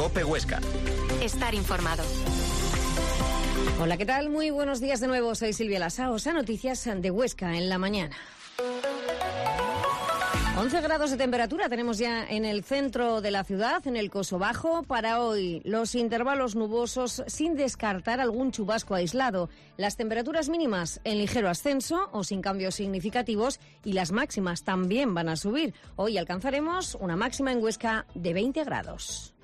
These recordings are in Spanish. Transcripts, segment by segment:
COPE Huesca. Estar informado. Hola, ¿qué tal? Muy buenos días de nuevo. Soy Silvia Lasaos. A noticias de Huesca en la mañana. 11 grados de temperatura tenemos ya en el centro de la ciudad, en el Coso Bajo. Para hoy, los intervalos nubosos sin descartar algún chubasco aislado. Las temperaturas mínimas en ligero ascenso o sin cambios significativos y las máximas también van a subir. Hoy alcanzaremos una máxima en Huesca de 20 grados.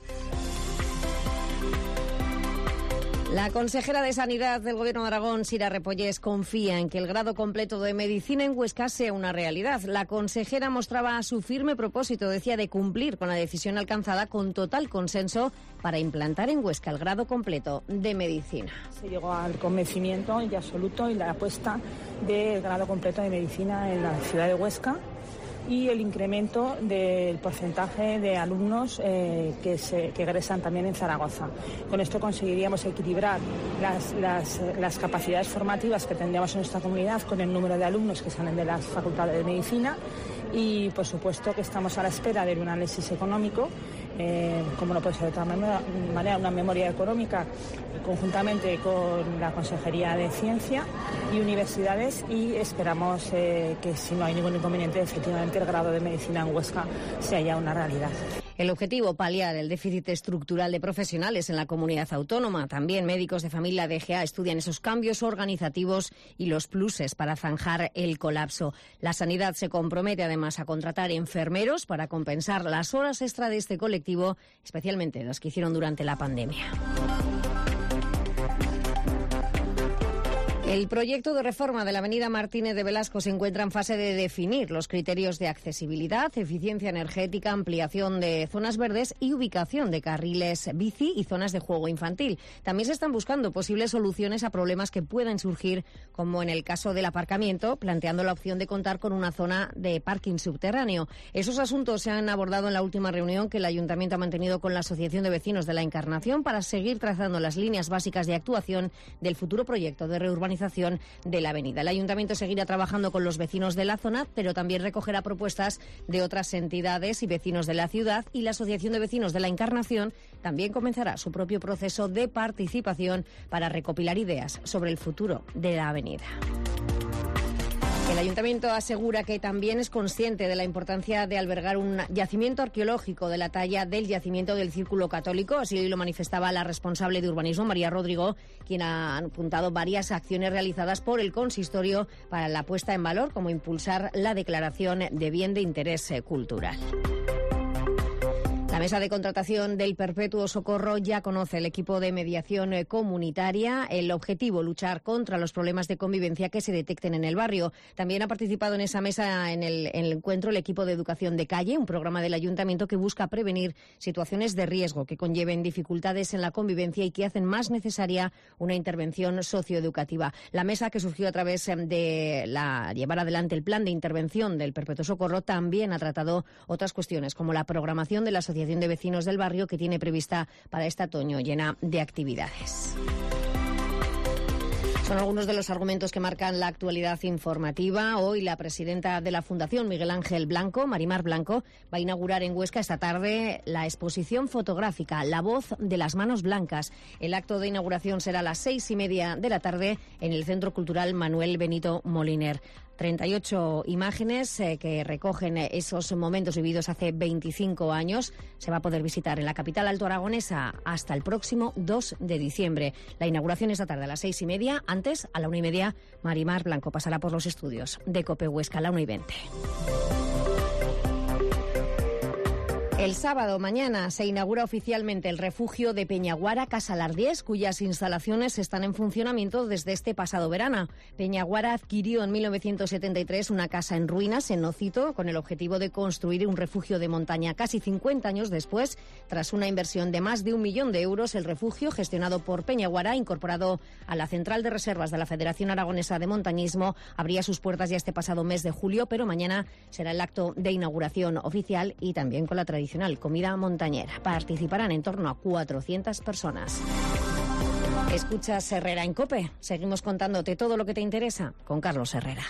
La consejera de Sanidad del Gobierno de Aragón, Sira Repollés, confía en que el grado completo de medicina en Huesca sea una realidad. La consejera mostraba su firme propósito, decía, de cumplir con la decisión alcanzada con total consenso para implantar en Huesca el grado completo de medicina. Se llegó al convencimiento y absoluto y la apuesta del grado completo de medicina en la ciudad de Huesca y el incremento del porcentaje de alumnos que egresan también en Zaragoza. Con esto conseguiríamos equilibrar las capacidades formativas que tendríamos en nuestra comunidad con el número de alumnos que salen de las facultades de medicina y, por supuesto, que estamos a la espera de un análisis económico, como no puede ser de otra manera, una memoria económica conjuntamente con la Consejería de Ciencia y Universidades y esperamos que, si no hay ningún inconveniente, efectivamente el grado de medicina en Huesca sea ya una realidad. El objetivo, paliar el déficit estructural de profesionales en la comunidad autónoma. También médicos de familia de EGA estudian esos cambios organizativos y los pluses para zanjar el colapso. La sanidad se compromete además a contratar enfermeros para compensar las horas extra de este colectivo, especialmente las que hicieron durante la pandemia. El proyecto de reforma de la avenida Martínez de Velasco se encuentra en fase de definir los criterios de accesibilidad, eficiencia energética, ampliación de zonas verdes y ubicación de carriles bici y zonas de juego infantil. También se están buscando posibles soluciones a problemas que puedan surgir, como en el caso del aparcamiento, planteando la opción de contar con una zona de parking subterráneo. Esos asuntos se han abordado en la última reunión que el Ayuntamiento ha mantenido con la Asociación de Vecinos de la Encarnación para seguir trazando las líneas básicas de actuación del futuro proyecto de reurbanización de la avenida. El Ayuntamiento seguirá trabajando con los vecinos de la zona, pero también recogerá propuestas de otras entidades y vecinos de la ciudad, y la Asociación de Vecinos de la Encarnación también comenzará su propio proceso de participación para recopilar ideas sobre el futuro de la avenida. El Ayuntamiento asegura que también es consciente de la importancia de albergar un yacimiento arqueológico de la talla del yacimiento del Círculo Católico. Así lo manifestaba la responsable de urbanismo, María Rodrigo, quien ha apuntado varias acciones realizadas por el consistorio para la puesta en valor, como impulsar la declaración de bien de interés cultural. La mesa de contratación del Perpetuo Socorro ya conoce el equipo de mediación comunitaria. El objetivo, luchar contra los problemas de convivencia que se detecten en el barrio. También ha participado en esa mesa, en el encuentro, el equipo de educación de calle, un programa del Ayuntamiento que busca prevenir situaciones de riesgo que conlleven dificultades en la convivencia y que hacen más necesaria una intervención socioeducativa. La mesa, que surgió a través de llevar adelante el plan de intervención del Perpetuo Socorro, también ha tratado otras cuestiones, como la programación de la Asociación de Vecinos del Barrio, que tiene prevista para este otoño llena de actividades. Son algunos de los argumentos que marcan la actualidad informativa. Hoy la presidenta de la Fundación, Miguel Ángel Blanco, Marimar Blanco, va a inaugurar en Huesca esta tarde la exposición fotográfica La voz de las manos blancas. El acto de inauguración será a las 6:30 de la tarde en el Centro Cultural Manuel Benito Moliner. 38 imágenes que recogen esos momentos vividos hace 25 años. Se va a poder visitar en la capital altoaragonesa hasta el próximo 2 de diciembre. La inauguración esta tarde a las 6:30. Antes, a la 1:30, Marimar Blanco pasará por los estudios de COPE Huesca a la 1:20. El sábado mañana se inaugura oficialmente el refugio de Peñaguara Casalardiés, cuyas instalaciones están en funcionamiento desde este pasado verano. Peñaguara adquirió en 1973 una casa en ruinas en Nocito con el objetivo de construir un refugio de montaña. Casi 50 años después, tras una inversión de más de 1 millón de euros, el refugio, gestionado por Peñaguara, incorporado a la Central de Reservas de la Federación Aragonesa de Montañismo, abría sus puertas ya este pasado mes de julio, pero mañana será el acto de inauguración oficial y también con la tradicional comida montañera. Participarán en torno a 400 personas. Escuchas Herrera en COPE. Seguimos contándote todo lo que te interesa con Carlos Herrera.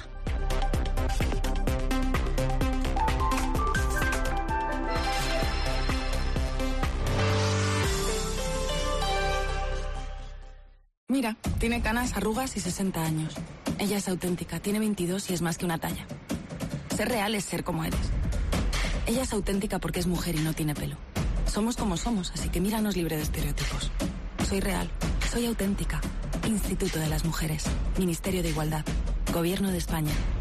Mira, tiene canas, arrugas y 60 años. Ella es auténtica, tiene 22 y es más que una talla. Ser real es ser como eres. Ella es auténtica porque es mujer y no tiene pelo. Somos como somos, así que míranos libre de estereotipos. Soy real, soy auténtica. Instituto de las Mujeres, Ministerio de Igualdad, Gobierno de España.